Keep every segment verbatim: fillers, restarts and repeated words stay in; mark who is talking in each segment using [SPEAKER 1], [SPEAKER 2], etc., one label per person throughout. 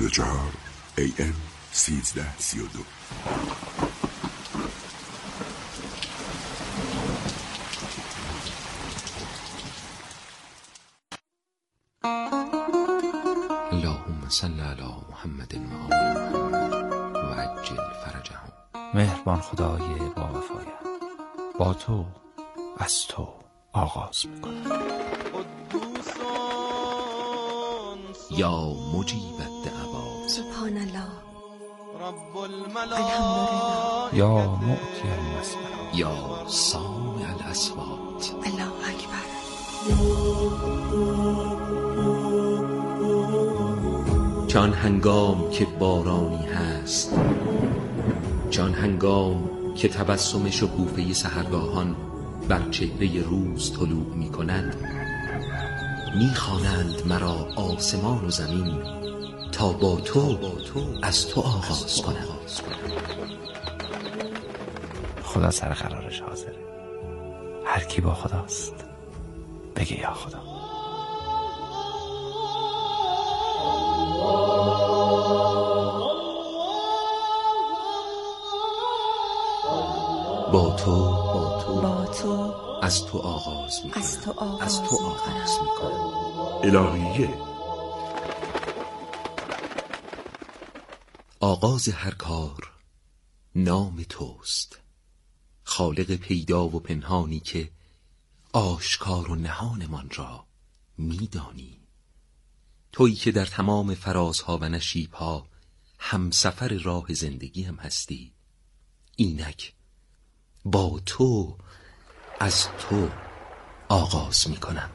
[SPEAKER 1] دو چهار ای ام سیزده سی و دو.
[SPEAKER 2] اللهم صل علی محمد و آل محمد و عجل فرجهم.
[SPEAKER 3] مهربان خدای با وفایم، با تو از تو آغاز میکنم.
[SPEAKER 2] یا مجیب الدعوات
[SPEAKER 4] سبحان الله، الحمدلله،
[SPEAKER 3] یا معطی المسئلات،
[SPEAKER 2] یا سامع الاصوات،
[SPEAKER 4] الله اکبر.
[SPEAKER 2] چون هنگام که بارانی هست، چون هنگام که تبسم شکوفه سحرگاهان بر چهره روز طلوع می کنند، می خوانند مرا آسمان و زمین تا با تو از تو آغاز کنم.
[SPEAKER 3] خدا سر قرارش حاضره. هر کی با خداست بگه یا خدا.
[SPEAKER 2] با تو با تو
[SPEAKER 4] با تو
[SPEAKER 2] از تو آغاز می
[SPEAKER 4] از تو آغاز,
[SPEAKER 2] از تو آغاز می کنم.
[SPEAKER 1] الهیه.
[SPEAKER 2] آغاز هر کار نام توست، خالق پیدا و پنهانی که آشکار و نهانمان را میدانی. تویی که در تمام فرازها و نشیبها همسفر راه زندگی هم هستی. اینک با تو از تو آغاز می کنم.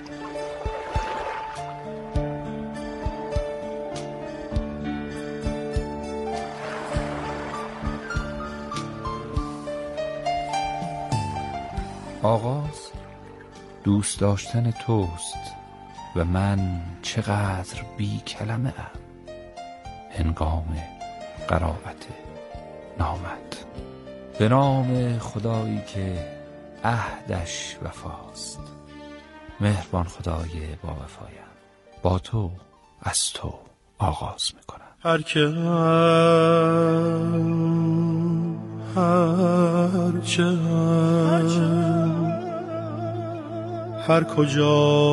[SPEAKER 3] آغاز دوست داشتن توست و من چقدر بی کلمه ام هنگام قرائت نامت. به نام خدایی که عهدش وفاست، مهربان خدای با وفایم، با تو از تو آغاز میکنم.
[SPEAKER 5] هر که هم هر چه هم هر کجا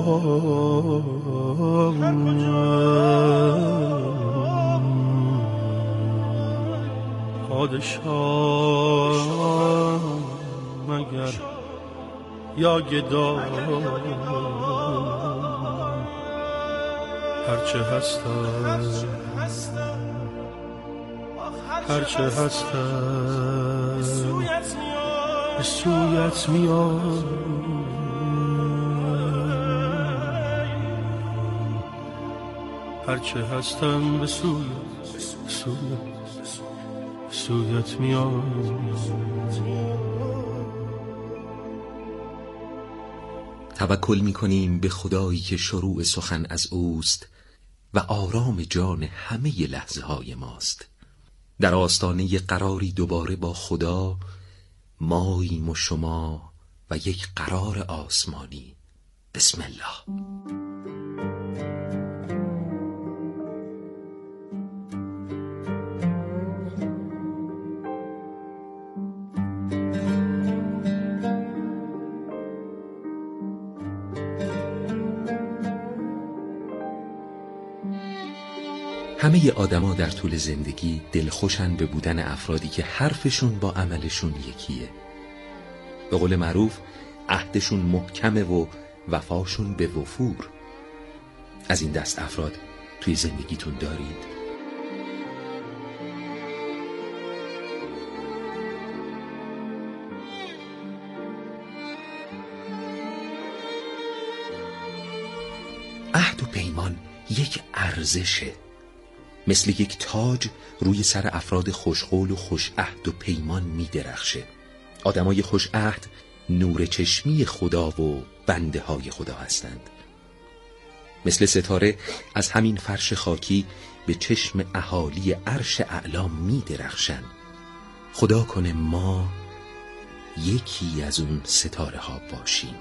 [SPEAKER 5] پادشاه مگر یا گدا، هرچه هستم هرچه هستم به سویت میام. هرچه هستم به سویت سویت سویت میام.
[SPEAKER 2] توکل می کنیم به خدایی که شروع سخن از اوست و آرام جان همه لحظه های ماست. در آستانه قراری دوباره با خدا، ماییم و شما و یک قرار آسمانی. بسم الله. همه آدما در طول زندگی دلخوشن به بودن افرادی که حرفشون با عملشون یکیه. به قول معروف عهدشون محکمه و وفاشون به وفور. از این دست افراد توی زندگیتون دارید؟ عهد و پیمان یک ارزشه، مثل یک تاج روی سر افراد خوشقول و خوش عهد و پیمان می درخشه. آدمای خوش عهد نور چشمی خدا و بنده های خدا هستند. مثل ستاره از همین فرش خاکی به چشم اهالی عرش اعلا می درخشن. خدا کنه ما یکی از اون ستاره ها باشیم.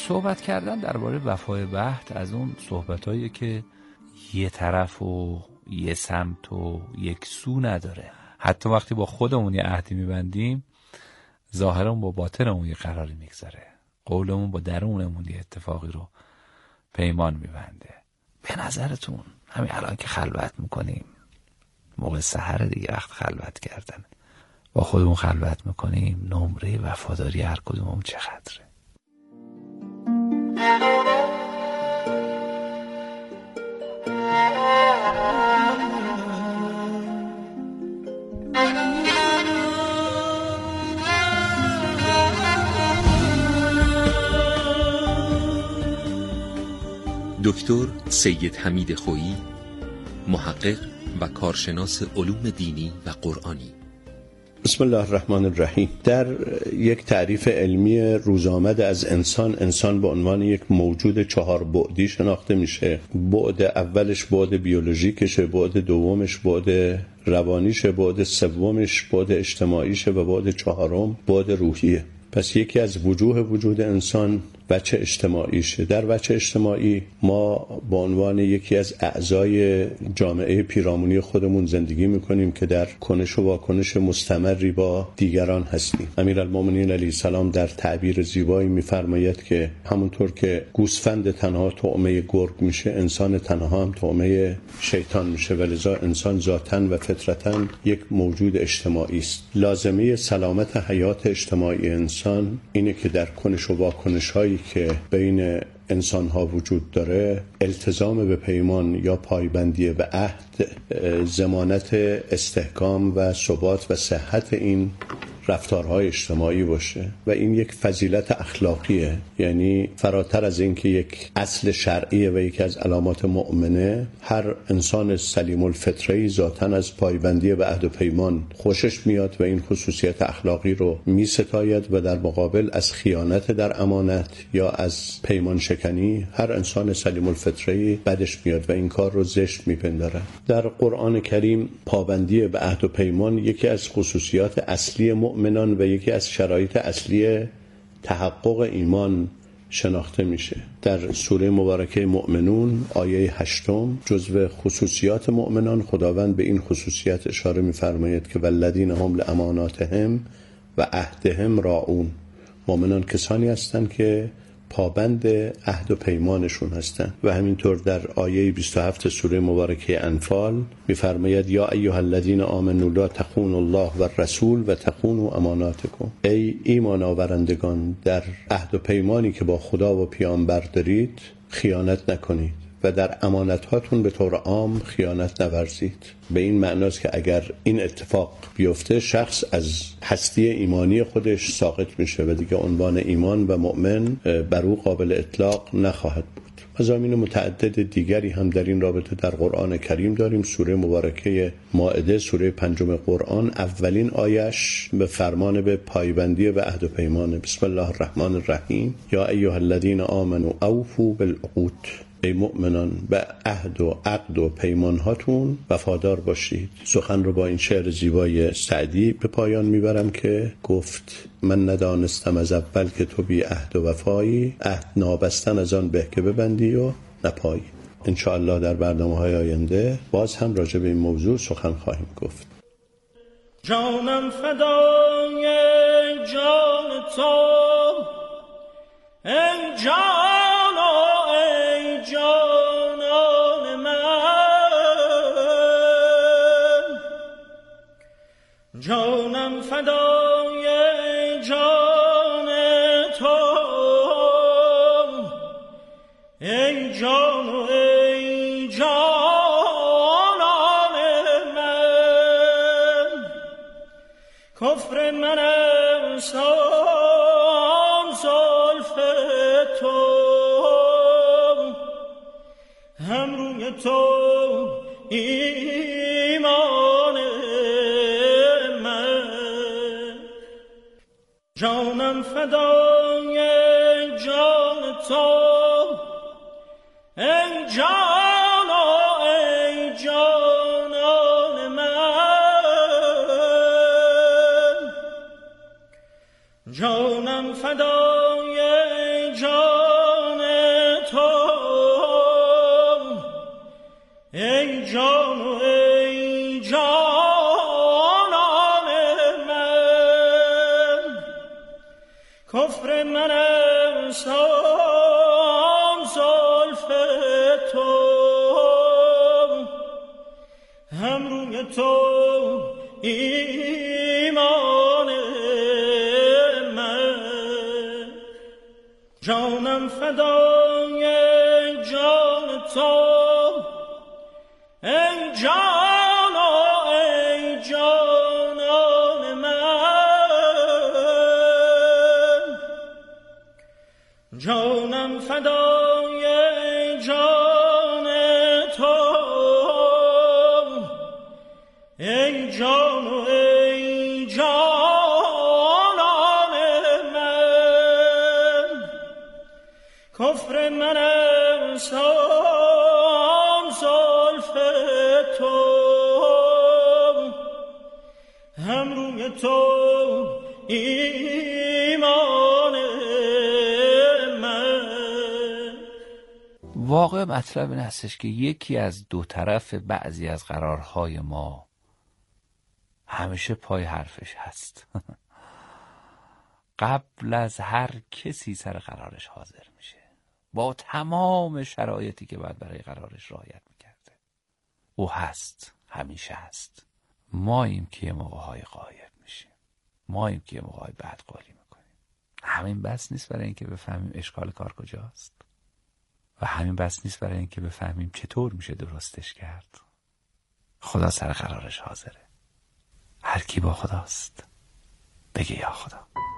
[SPEAKER 3] صحبت کردن درباره وفای به عهد از اون صحبتایی که یه طرف و یه سمت و یک سو نداره. حتی وقتی با خودمون یه عهدی میبندیم، ظاهرمون با باطنمون یه قراری میگذاره، قولمون با درونمون یه اتفاقی رو پیمان میبنده. به نظرتون همین الان که خلوت میکنیم، موقع سحر دیگه وقت خلوت کردن، با خودمون خلوت میکنیم، نمره وفاداری هر کدوممون چقدره؟
[SPEAKER 2] دکتر سید حمید خویی، محقق و کارشناس علوم دینی و قرآنی.
[SPEAKER 6] بسم الله الرحمن الرحیم. در یک تعریف علمی روزآمد از انسان، انسان به عنوان یک موجود چهار بعدی شناخته میشه. بعد اولش بعد بیولوژیکشه، بعد دومش بعد روانیشه، بعد سومش بعد اجتماعیشه و بعد چهارم بعد روحیه. پس یکی از وجوه وجود انسان وجه اجتماعیشه. در وجه اجتماعی ما به عنوان یکی از اعضای جامعه پیرامونی خودمون زندگی میکنیم که در کنش و واکنش مستمری با دیگران هستیم. امیرالمومنین علیه السلام در تعبیر زیبایی میفرماید که همونطور که گوسفند تنها طعمه گرگ میشه، انسان تنها هم طعمه شیطان میشه، ولذا انسان ذاتاً و فطرتاً یک موجود اجتماعی است. لازمه سلامت حیات اجتماعی انسان اینه که در کنش و واکنش هایی که بین انسان ها وجود داره، التزام به پیمان یا پایبندی به عهد ضمانت استحکام و ثبات و صحت این رفتارهای اجتماعی باشه و این یک فضیلت اخلاقیه. یعنی فراتر از این که یک اصل شرعیه و یکی از علامات مؤمنه، هر انسان سلیم الفطره ذاتاً از پایبندی به عهد و پیمان خوشش میاد و این خصوصیت اخلاقی رو میستاید و در مقابل از خیانت در امانت یا از پیمان شکنی هر انسان سلیم الفطره بدش میاد و این کار رو زشت میپنداره. در قرآن کریم پابندی به عهد و پیمان یکی از خصوصیات اصلی مؤمنان و یکی از شرایط اصلی تحقق ایمان شناخته میشه. در سوره مبارکه مؤمنون آیه هشتم جزو خصوصیات مؤمنان خداوند به این خصوصیت اشاره میفرماید که والذین هم لاماناتهم و عهدهم راعون. مؤمنان کسانی هستند که پابند عهد و پیمانشون هستند. و همینطور در آیه بیست و هفت سوره مبارکه انفال میفرماید یا ایها الذین آمنوا لا تخونوا الله و الرسول و تخونوا اماناتکم. ای ایمان آورندگان، در عهد و پیمانی که با خدا و پیامبر دارید خیانت نکنید و در امانت‌هاتون به طور عام خیانت نورزید. به این معناست که اگر این اتفاق بیفته، شخص از هستی ایمانی خودش ساقط میشه و دیگه عنوان ایمان و مؤمن بر او قابل اطلاق نخواهد بود. مضامین متعدد دیگری هم در این رابطه در قرآن کریم داریم. سوره مبارکه مائده، سوره پنجم قرآن، اولین آیش به فرمان به پایبندی به عهد و پیمان. بسم الله الرحمن الرحیم. یا ایها الذین آمنوا اوفوا بالعقود. ای مؤمنان به عهد و عقد و پیمان هاتون وفادار باشید. سخن رو با این شعر زیبای سعدی به پایان میبرم که گفت من ندانستم از اول که تو بی عهد و وفایی، عهد نابستن از آن به که ببندی و نپایی. انشاءالله در برنامه‌های آینده باز هم راجع به این موضوع سخن خواهیم گفت.
[SPEAKER 5] جانم فدای جان تو، ای جان و ای جانان من. جانم فدای جان تو، ای جان و ای جانان من. کفر من انسان زلف تو، هم روی تو ایمان من. جانم فدای جان تو، ای جان و ای جانان من. جانم فدای جان منم سام زلف تو، هم روی تو ایمان من، جانم فدای جان تو، ای جان و ای جانان من، جانم فدای جان تو، ای جان و ای جانان من، کفر منم سام زلف تو، هم روی تو ایمان من.
[SPEAKER 3] واقع مطلب این هستش که یکی از دو طرف بعضی از قرارهای ما همیشه پای حرفش هست. قبل از هر کسی سر قرارش حاضر میشه، با تمام شرایطی که باید برای قرارش رعایت میکرده. او هست، همیشه هست. ماییم که یه موقع‌های غایب میشیم، ماییم که یه موقع‌های بدقولی میکنیم. همین بس نیست برای اینکه بفهمیم اشکال کار کجاست، و همین بس نیست برای اینکه بفهمیم چطور میشه درستش کرد. خدا سر قرارش حاضره. هر کی با خداست بگه یا خدا.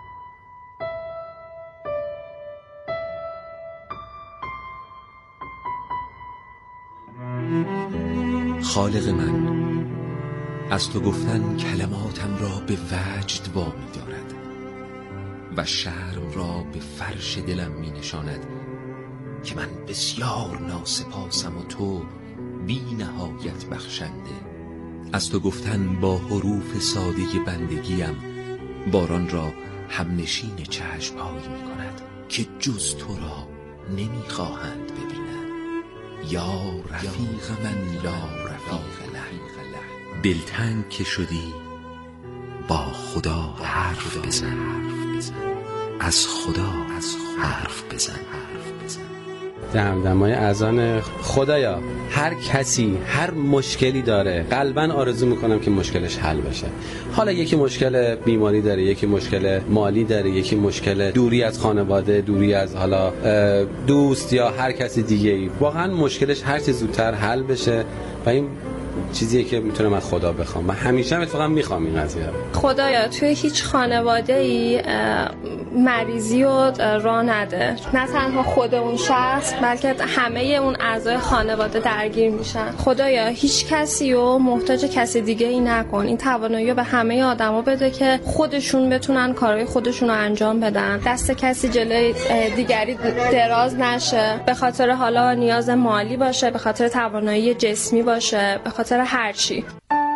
[SPEAKER 2] خالق من، از تو گفتن کلماتم را به وجد وامی دارد و شرم را به فرش دلم می نشاند که من بسیار ناسپاسم و تو بی نهایت بخشنده. از تو گفتن با حروف ساده بندگیم باران را همنشین چشم‌هایی می کند که جز تو را نمی خواهند ببینند. یا رفیق من لا رفیق له، دلتنگ که شدی با خدا حرف بزن، از خدا از حرف بزن.
[SPEAKER 7] دمدمای اذان. خدایا هر کسی هر مشکلی داره قلباً آرزو میکنم که مشکلش حل بشه. حالا یکی مشکل بیماری داره، یکی مشکل مالی داره، یکی مشکل دوری از خانواده، دوری از حالا دوست یا هر کسی دیگه ای. واقعاً مشکلش هر چه زودتر حل بشه و این چیزیه که میتونم از خدا بخوام و همیشه هم اتفاقا میخوام این قضیه رو.
[SPEAKER 8] خدایا توی هیچ خانواده ای مریضی رو راه نده، نه تنها خود اون شخص بلکه همه اون اعضای خانواده درگیر میشن. خدایا هیچ کسی رو محتاج کسی دیگه ای نکن. این توانایی رو به همه آدما بده که خودشون بتونن کارهای خودشون رو انجام بدن، دست کسی جلوی دیگری دراز نشه، به خاطر حالا نیاز مالی باشه، به خاطر توانایی جسمی باشه، به خاطر هر چی.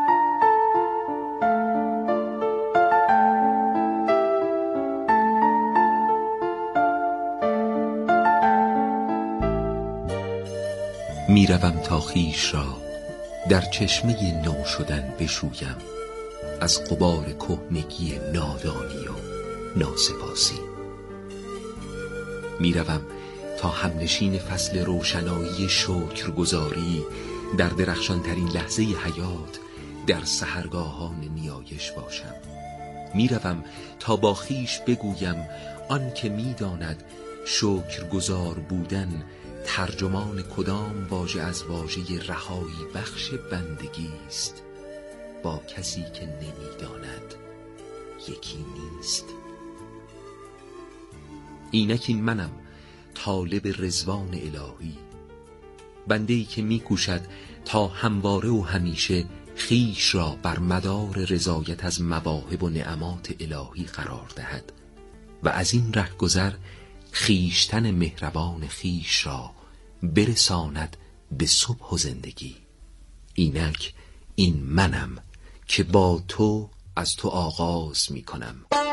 [SPEAKER 2] میروم تا خویش را در چشمه نو شدن بشویم از غبار کهنگی نادانی و ناسپاسی. میروم تا همنشین فصل روشنایی شکرگزاری در درخشان ترین لحظه حیات در سحرگاهان نیایش باشم. میروم تا با خیش بگویم آن که میداند شکرگزار بودن ترجمان کدام واژه از واژه رهایی بخش بندگی است با کسی که نمیداند یکی نیست. اینک این منم طالب رضوان الهی، بنده‌ای که میکوشد تا همواره و همیشه خیش را بر مدار رضایت از مواهب و نعمات الهی قرار دهد و از این رهگذر خیشتن مهربان خیش را برساند به صبح و زندگی. اینک این منم که با تو از تو آغاز می کنم.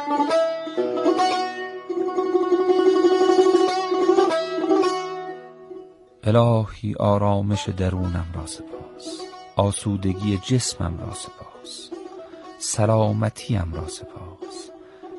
[SPEAKER 3] الهی آرامش درونم را سپاس، آسودگی جسمم را سپاس، سلامتیم را سپاس،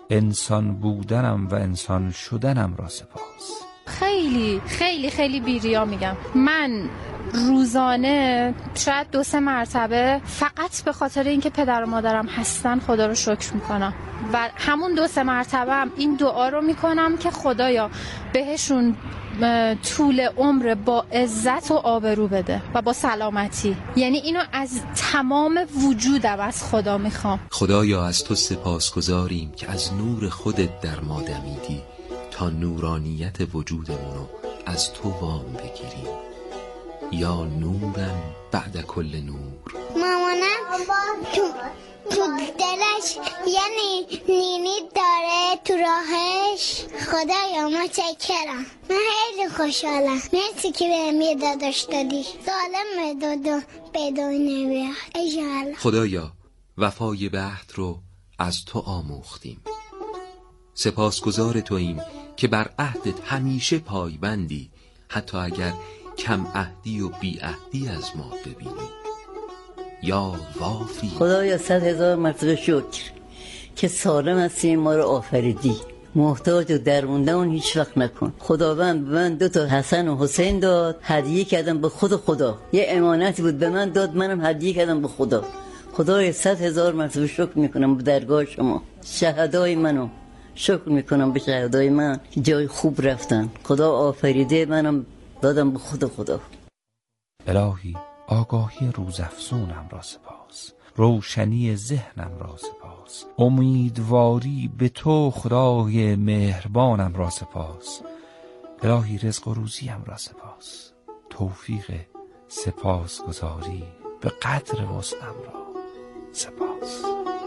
[SPEAKER 3] انسان بودنم و انسان شدنم را سپاس.
[SPEAKER 9] خیلی خیلی خیلی بیریا میگم، من روزانه شاید دو سه مرتبه فقط به خاطر اینکه پدر و مادرم هستن خدا رو شکر میکنم و همون دو سه مرتبه هم این دعا رو میکنم که خدایا بهشون طول عمر با عزت و آبرو بده و با سلامتی. یعنی اینو از تمام وجودم از خدا میخوام.
[SPEAKER 2] خدایا از تو سپاسگزاریم که از نور خودت در ما دمیدی تا نورانیت وجودمونو از تو وام بگیریم. یا نورن بعد کل نور.
[SPEAKER 10] مامانم تو, تو دلش یعنی نینی داره تو راهش. خدایا متشکرم، من خیلی خوشحالم. مرسی که بهم یه داداش دادی، سالم دادو بدون نمیاد انشالله.
[SPEAKER 2] خدایا وفای بهت رو از تو آموختیم. سپاسگزار توییم که بر عهدت همیشه پایبندی، حتی اگر کم عهدی و بی عهدی از ما ببینی. یا وافی.
[SPEAKER 11] خدایا صد هزار مرتبه شکر که سالم هستی، ما رو آفریدی. محتاج و درمونده اون هیچ وقت نکن. خداوند به من دو تا حسن و حسین داد، هدیه کردم به خود خدا. یه امانتی بود به من داد، منم هدیه کردم به خدا. خدایا صد هزار مرتبه شکر میکنم به درگاه شما. شهدای منو شکر میکنم به شهدای من که جای خوب رفتن. خدا آفریده منم دادم به خود خدا.
[SPEAKER 3] الهی آگاهی روزافزونم را سپاس، روشنی ذهنم را سپاس، امیدواری به تو خدای مهربانم را سپاس. الهی رزق و روزیم را سپاس، توفیق سپاسگزاری به قدر وسعم را سپاس.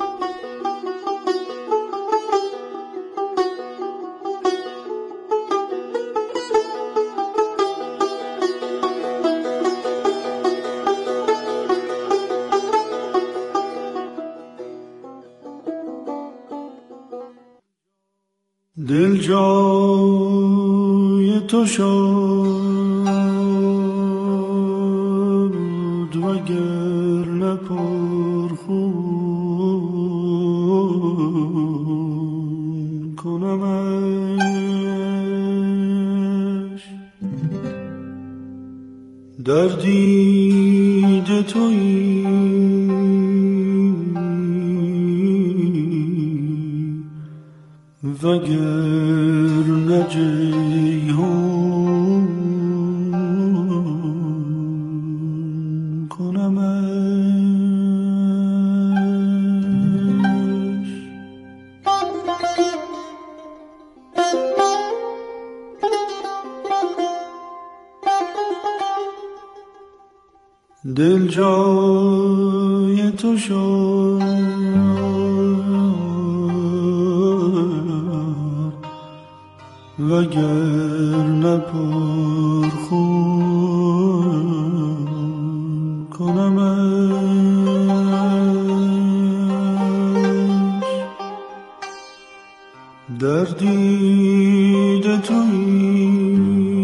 [SPEAKER 5] دل جای تو شد وگر نپر خون کنمش. در دید تویی وگر نجیهون کنمش. دل جای تو شد وگر نپر خون کنمش. در دید تویی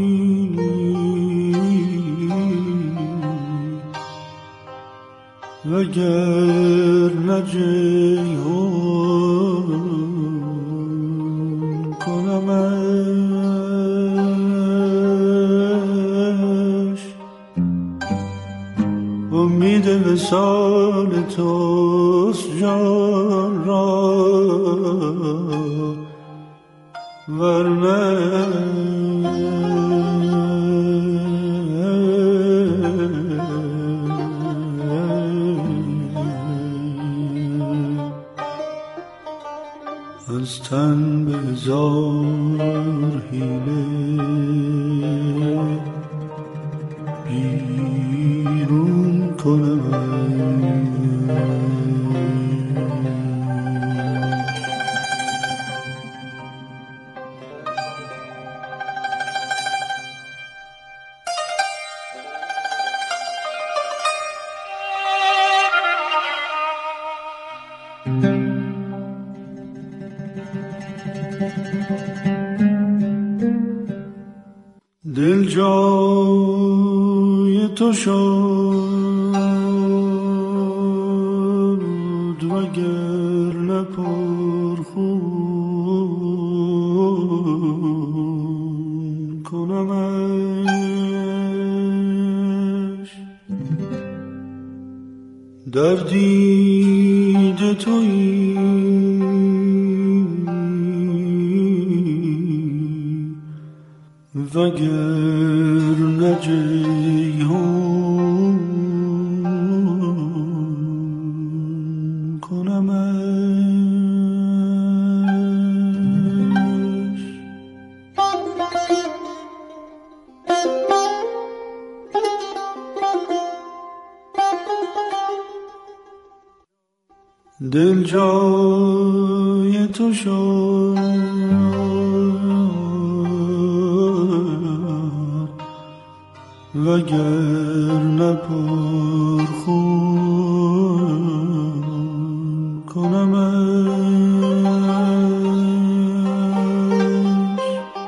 [SPEAKER 5] وگر نجیهون کنمش. امید وصال توست جان را ورنه از تن بزار حیله بیرون کنم. دل جای تو شد وگر نپر خون در دید تویی وگر نجیهون کنمش. دل جای تو شد وگر نپرخون کنمش.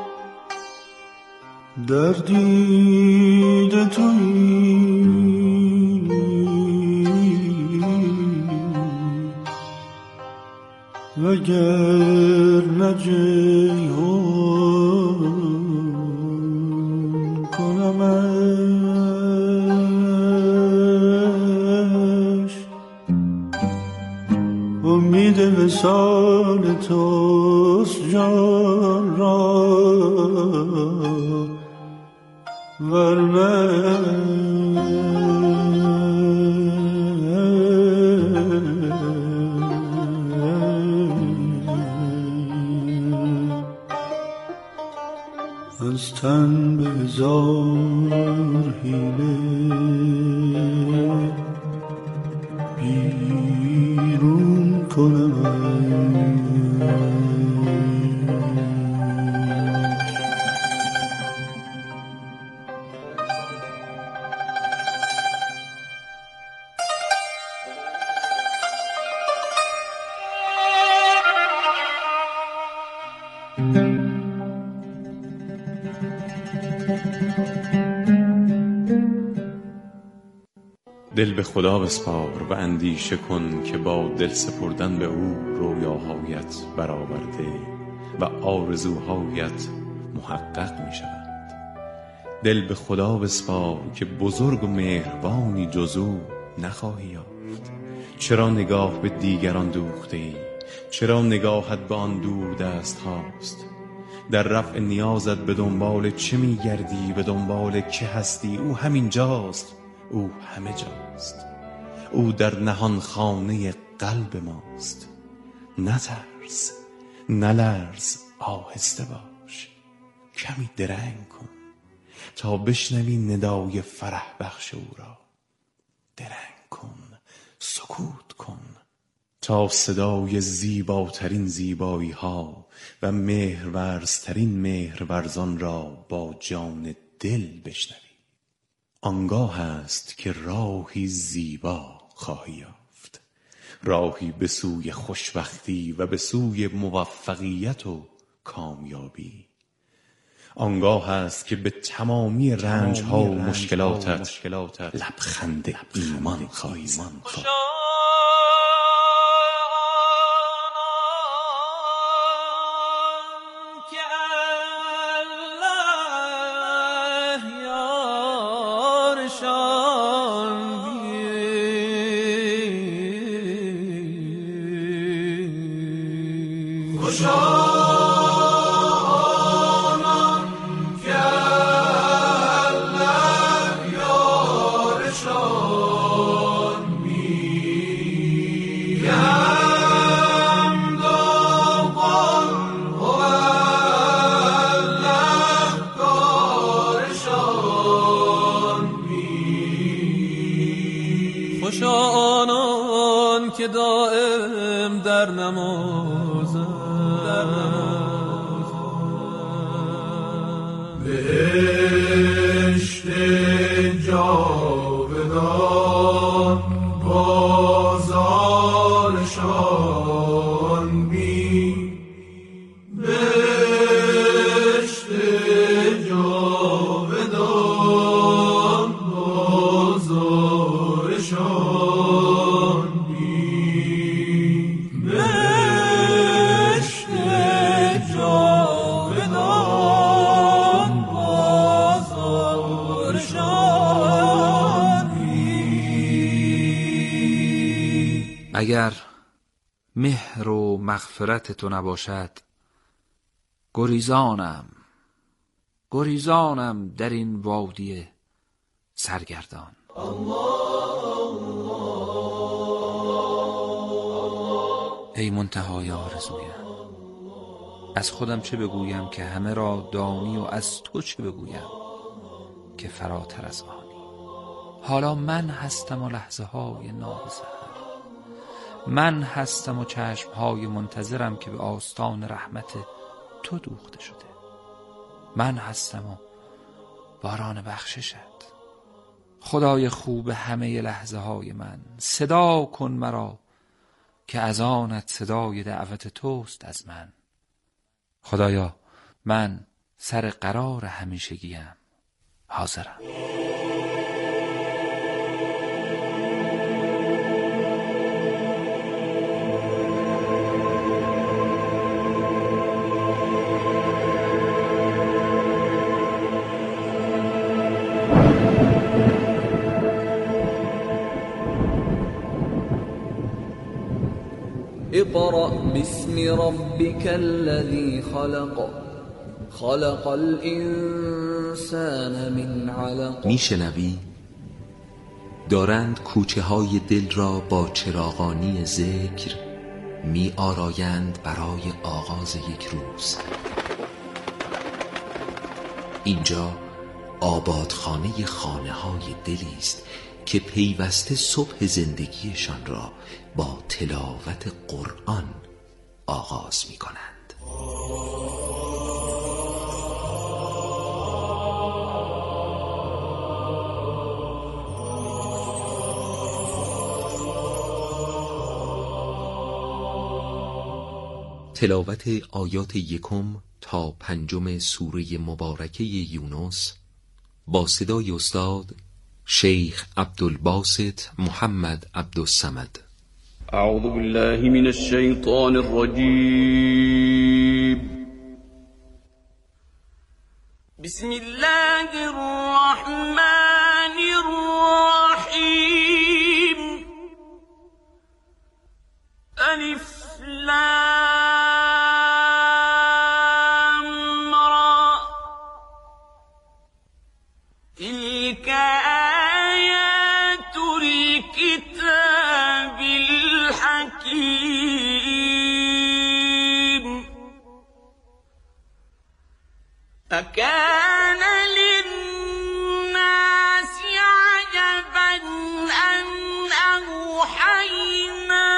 [SPEAKER 5] در دید تویی وگر نجیهون کنمش. امید وصال توست جان را ورنه از تن بزار حیله بیرون کنم.
[SPEAKER 12] دل به خدا بسپار و اندیشه کن که با دل سپردن به او رویاهایت برآورده و آرزوهایت محقق می شود. دل به خدا بسپار که بزرگ و مهربانی جز او نخواهی یافت. چرا نگاه به دیگران دوخته ای؟ چرا نگاهت به آن دور دست هاست؟ در رفع نیازت به دنبال چه می گردی؟ به دنبال که هستی؟ او همین جاست، او همه جاست، او در نهان خانه قلب ماست. نترس، نلرز، آهسته باش، کمی درنگ کن تا بشنوی ندای فرح بخش او را. درنگ کن، سکوت کن تا صدای زیباترین زیبایی ها و مهرورزترین مهرورزان را با جان دل بشنوی. آنگاه است که راهی زیبا خواهی یافت، راهی به سوی خوشبختی و به سوی موفقیت و کامیابی. آنگاه است که به تمامی رنج ها و مشکلاتت لبخند ایمان خواهی زد.
[SPEAKER 13] که دائم در نمازم بهشت جاودان بازارشان بین بهشت جاودان بازارشان
[SPEAKER 3] اگر مهر و مغفرت تو نباشد گریزانم گریزانم در این وادی سرگردان. ای منتهای آرزویم، از خودم چه بگویم که همه را دانی و از تو چه بگویم که فراتر از آنی. حالا من هستم و لحظه های نابزهر، من هستم و چشم های منتظرم که به آستان رحمت تو دوخته شده. من هستم و باران بخششت. خدای خوب همه لحظه های من، صدا کن مرا که از آنت صدای دعوت توست از من. خدایا من سر قرار همیشگیم حاضرم.
[SPEAKER 14] اقرأ باسم ربك الذي خلق خلق الانسان من علق.
[SPEAKER 2] میشنوی؟ دارند کوچه های دل را با چراغانی ذکر می آرایند برای آغاز یک روز. اینجا آبادخانه خانه های دلی است که پیوسته صبح زندگیشان را با تلاوت قرآن آغاز می کنند. تلاوت آیات یکم تا پنجم سوره مبارکه یونس با صدای استاد شیخ عبدالباسط محمد عبدالصمد.
[SPEAKER 15] اعوذ بالله من الشیطان الرجیم.
[SPEAKER 13] بسم الله الرحمن الرحیم. الف لام را. تلك آیات الكتاب الحکیم. أكان للناس عجبا أن أوحينا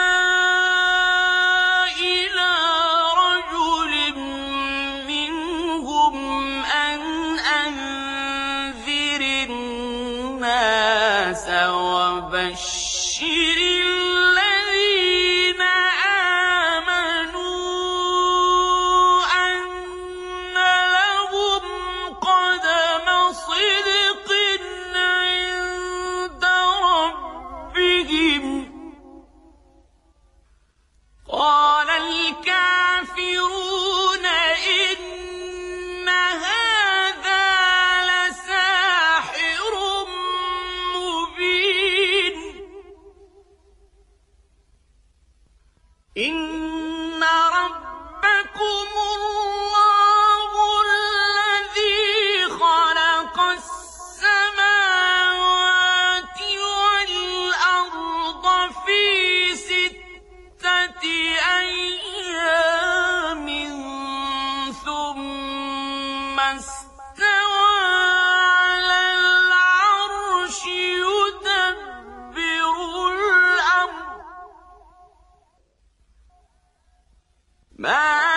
[SPEAKER 13] إلى رجل منهم أن أنذر الناس وبشر الذين آمنوا أن لهم قدم صدق عند ربهم. قال الكافرون إن هذا لساحر مبين. إن ربكم الله الذي خلق السماوات والأرض في ستة أيام ثم استوى على العرش يدبر الأمر ما